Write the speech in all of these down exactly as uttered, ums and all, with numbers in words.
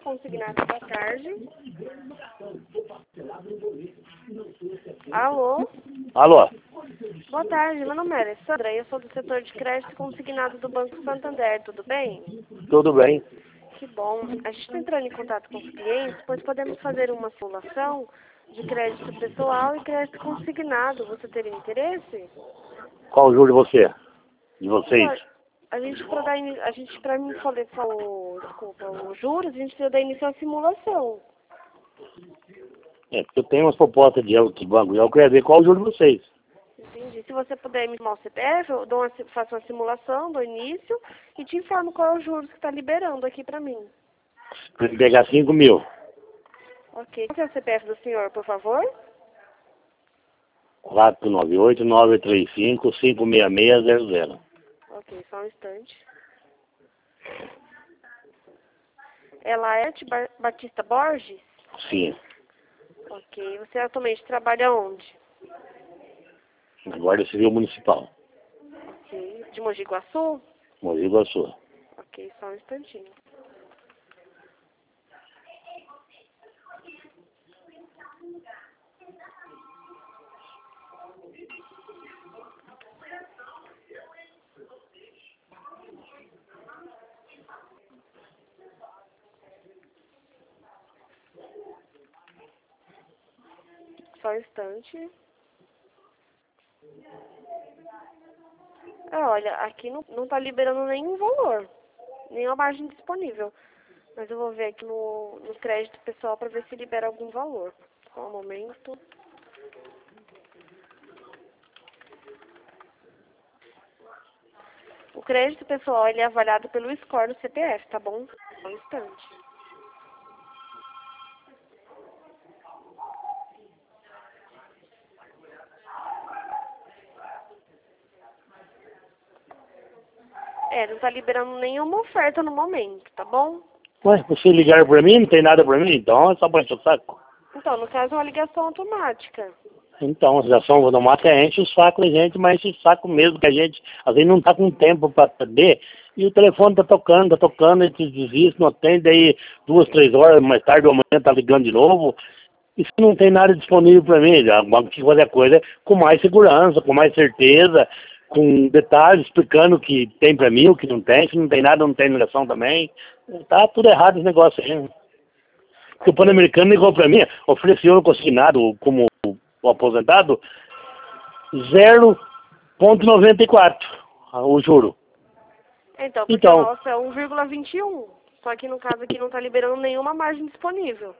consignado, boa tarde. Alô? Alô? Boa tarde, meu nome é Alessandra e eu sou do setor de crédito consignado do Banco Santander, tudo bem? Tudo bem? Que bom. A gente está entrando em contato com os clientes, pois podemos fazer uma simulação de crédito pessoal e crédito consignado. Você teria interesse? Qual o juro de você? De vocês? Então, a gente, para dar ini- a gente, para mim poder falar o, desculpa, os juros, a gente precisa dar início à simulação. É, porque eu tenho umas propostas de de banco, eu quero ver qual o juro de vocês. Entendi. Se você puder me informar o C P F, eu dou uma, si- faço uma simulação, dou início e te informo qual é o juros que está liberando aqui para mim. Pra ele pegar cinco mil. Ok. Qual que é o C P F do senhor, por favor? quatro nove oito, nove três cinco, cinco seis seis zero zero. Ok, só um instante. É Laerte Ba- Batista Borges? Sim. Ok. Você atualmente trabalha onde? Na Guarda Civil Municipal. Ok. De Mogi Guaçu? Mogi Guaçu. Ok, só um instantinho. Só um instante. Ah, olha, aqui não, não tá liberando nenhum valor, nenhuma margem disponível. Mas eu vou ver aqui no, no crédito pessoal para ver se libera algum valor. Só um momento. O crédito pessoal ele é avaliado pelo score do C P F, tá bom? Só um instante. É, não tá liberando nenhuma oferta no momento, tá bom? Ué, você ligaram pra mim, não tem nada pra mim, então é só pra encher o saco. Então, no caso é uma ligação automática. Então, a ligação automática enche o saco da gente, mas enche o saco mesmo, que a gente, às vezes, não tá com tempo pra atender, e o telefone tá tocando, tá tocando, a gente desiste, não atende, aí duas, três horas mais tarde ou amanhã tá ligando de novo. E se não tem nada disponível para mim, já vamos ter que fazer a coisa com mais segurança, com mais certeza, com detalhes explicando o que tem para mim, o que não tem, se não tem nada, não tem ligação também. Tá tudo errado esse negócio aí. Porque o Pan-Americano ligou para mim, ofereceu no consignado como o aposentado zero vírgula noventa e quatro o juro. Então, porque Então, o nosso é um vírgula vinte e um. Só que no caso aqui não tá liberando nenhuma margem disponível.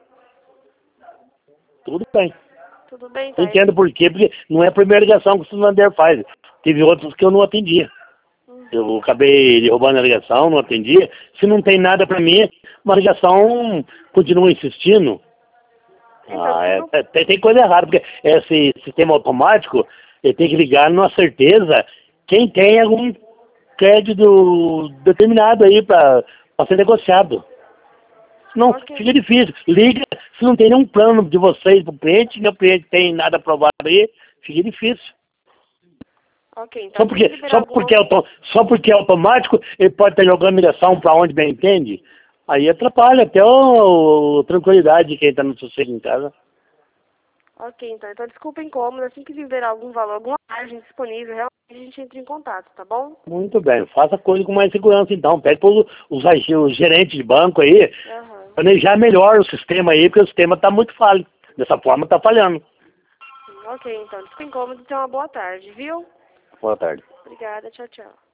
tudo bem. Tudo bem, Eu tá? entendo por quê, porque não é a primeira ligação que o Santander faz. Teve outros que eu não atendia. Eu acabei derrubando a ligação, não atendia. Se não tem nada para mim, uma ligação continua insistindo. Então, Ah, se é, não... é, tem, tem coisa errada, porque esse sistema automático, ele tem que ligar numa certeza quem tem algum crédito determinado aí para ser negociado. Não, Ok. fica difícil. Liga, se não tem nenhum plano de vocês para o cliente, nem o cliente tem nada aprovado aí, fica difícil. Ok, então Só tem que porque, liberar só, alguma... porque é auto, só porque é automático, ele pode estar jogando ligação para onde bem entende. Aí atrapalha até o, a tranquilidade de quem está no sossego em casa. Ok, então. Então, desculpa o incômodo. Assim que liberar algum valor, alguma margem disponível, realmente a gente entra em contato, tá bom? Muito bem, faça coisa com mais segurança então. Pede para os, os gerentes de banco aí Aham. planejar melhor o sistema aí, porque o sistema está muito falho. Dessa forma está falhando. Ok, então. Desculpa o incômodo e tenha uma boa tarde, viu? Boa tarde. Obrigada. Tchau, tchau.